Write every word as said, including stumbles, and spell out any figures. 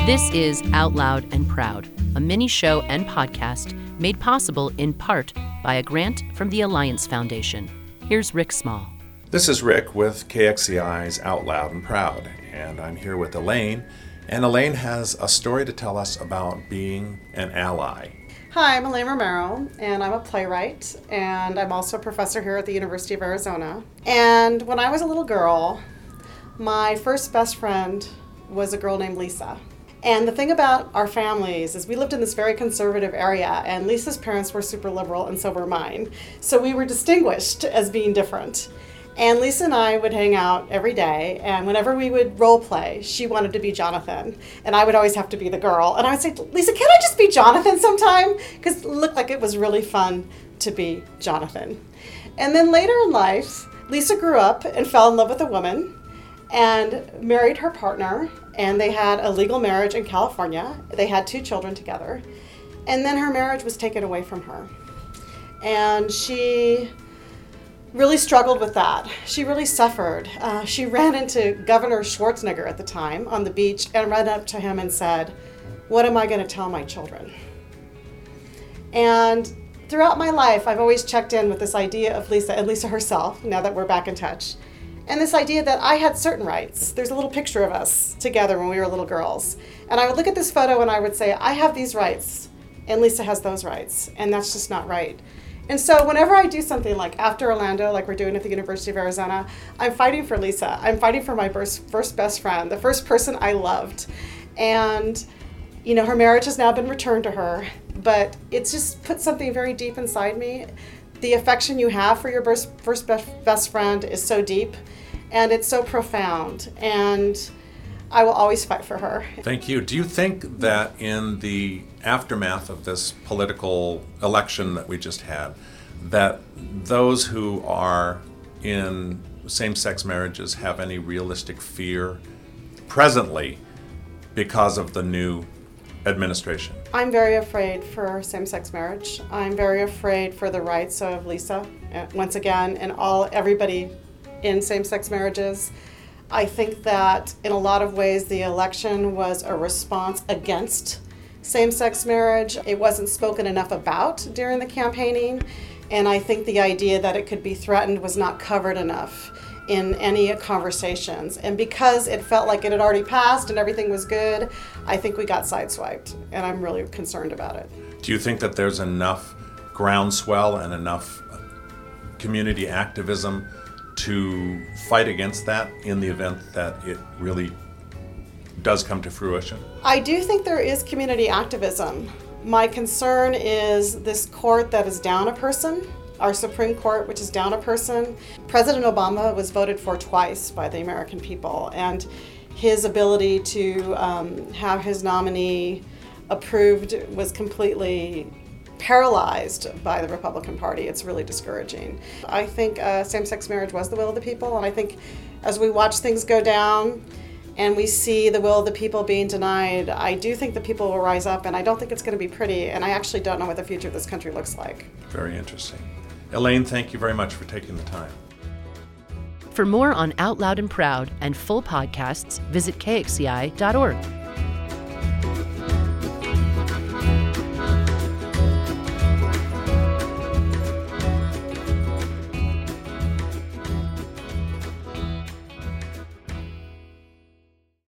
This is Out Loud and Proud, a mini show and podcast made possible in part by a grant from the Alliance Foundation. Here's Rick Small. This is Rick with K X C I's Out Loud and Proud, and I'm here with Elaine, and Elaine has a story to tell us about being an ally. Hi, I'm Elaine Romero, and I'm a playwright, and I'm also a professor here at the University of Arizona. And when I was a little girl, my first best friend was a girl named Lisa. And the thing about our families is we lived in this very conservative area, and Lisa's parents were super liberal, and so were mine. So we were distinguished as being different. And Lisa and I would hang out every day, and whenever we would role play, she wanted to be Jonathan, and I would always have to be the girl. And I would say, Lisa, can I just be Jonathan sometime? Because it looked like it was really fun to be Jonathan. And then later in life, Lisa grew up and fell in love with a woman and married her partner, and they had a legal marriage in California. They had two children together. And then her marriage was taken away from her. And she really struggled with that. She really suffered. Uh, she ran into Governor Schwarzenegger at the time on the beach and ran up to him and said, "What am I going to tell my children?" And throughout my life, I've always checked in with this idea of Lisa, and Lisa herself, now that we're back in touch, and this idea that I had certain rights. There's a little picture of us together when we were little girls. And I would look at this photo and I would say, I have these rights, and Lisa has those rights, and that's just not right. And so whenever I do something like After Orlando, like we're doing at the University of Arizona, I'm fighting for Lisa. I'm fighting for my first, first best friend, the first person I loved. And, you know, her marriage has now been returned to her, but it's just put something very deep inside me. The affection you have for your first, first best friend is so deep, and it's so profound, and I will always fight for her. Thank you. Do you think that in the aftermath of this political election that we just had, that those who are in same-sex marriages have any realistic fear presently because of the new administration? I'm very afraid for same-sex marriage. I'm very afraid for the rights of Lisa, once again, and all everybody in same-sex marriages. I think that in a lot of ways the election was a response against same-sex marriage. It wasn't spoken enough about during the campaigning, and I think the idea that it could be threatened was not covered enough in any conversations. And because it felt like it had already passed and everything was good, I think we got sideswiped, and I'm really concerned about it. Do you think that there's enough groundswell and enough community activism to fight against that in the event that it really does come to fruition? I do think there is community activism. My concern is this court that is down a person, our Supreme Court, which is down a person. President Obama was voted for twice by the American people, and his ability to um, have his nominee approved was completely paralyzed by the Republican Party. It's really discouraging. I think uh, same-sex marriage was the will of the people, and I think as we watch things go down and we see the will of the people being denied, I do think the people will rise up, and I don't think it's going to be pretty, and I actually don't know what the future of this country looks like. Very interesting. Elaine, thank you very much for taking the time. For more on Out Loud and Proud and full podcasts, visit K X C I dot org.